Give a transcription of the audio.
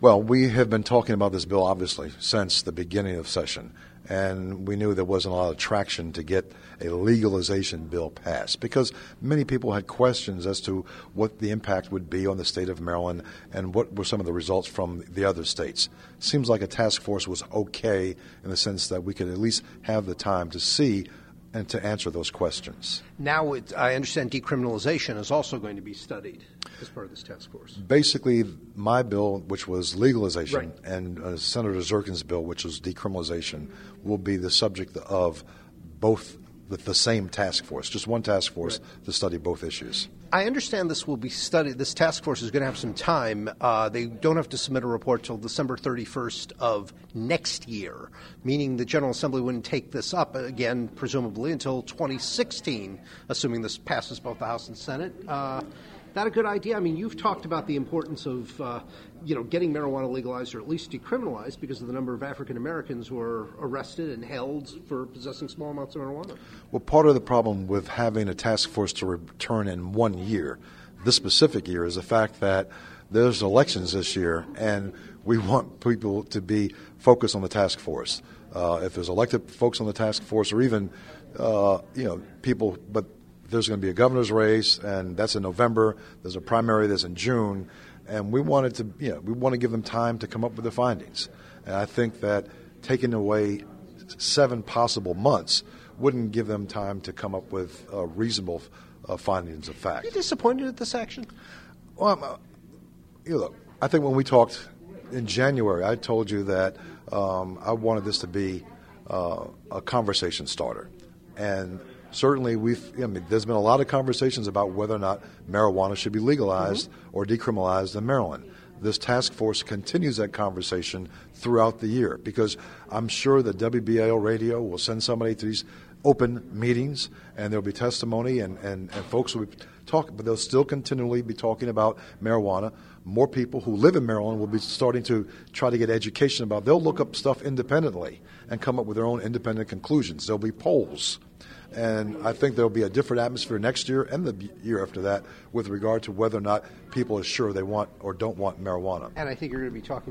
Well, we have been talking about this bill, obviously, since the beginning of session, and we knew there wasn't a lot of traction to get a legalization bill passed because many people had questions as to what the impact would be on the state of Maryland and what were some of the results from the other states. Seems like a task force was okay in the sense that we could at least have the time to see and to answer those questions. Now, I understand decriminalization is also going to be studied as part of this task force. Basically, my bill, which was legalization, right, and Senator Zirkin's bill, which was decriminalization, will be the subject of both the same task force, just one task force to study both issues. I understand this will be studied. This task force is going to have some time. They don't have to submit a report till December 31st of next year, meaning the General Assembly wouldn't take this up again, presumably, until 2016, assuming this passes both the House and Senate. That a good idea? I mean, you've talked about the importance of, getting marijuana legalized or at least decriminalized because of the number of African Americans who are arrested and held for possessing small amounts of marijuana. Well, part of the problem with having a task force to return in 1 year, this specific year, is the fact that there's elections this year, and we want people to be focused on the task force. If there's elected folks on the task force, or even, people, but there's going to be a governor's race, and that's in November. There's a primary that's in June, and we want to give them time to come up with their findings. And I think that taking away 7 possible months wouldn't give them time to come up with reasonable findings of fact. Are you disappointed at this action? Well, look, I think when we talked in January, I told you that I wanted this to be a conversation starter, and certainly, there's been a lot of conversations about whether or not marijuana should be legalized or decriminalized in Maryland. This task force continues that conversation throughout the year because I'm sure that WBAL Radio will send somebody to these open meetings, and there'll be testimony, and folks will be talking, but they'll still continually be talking about marijuana. More people who live in Maryland will be starting to try to get education about it. They'll look up stuff independently and come up with their own independent conclusions. There'll be polls. And I think there'll be a different atmosphere next year and the year after that with regard to whether or not people are sure they want or don't want marijuana. And I think you're going to be talking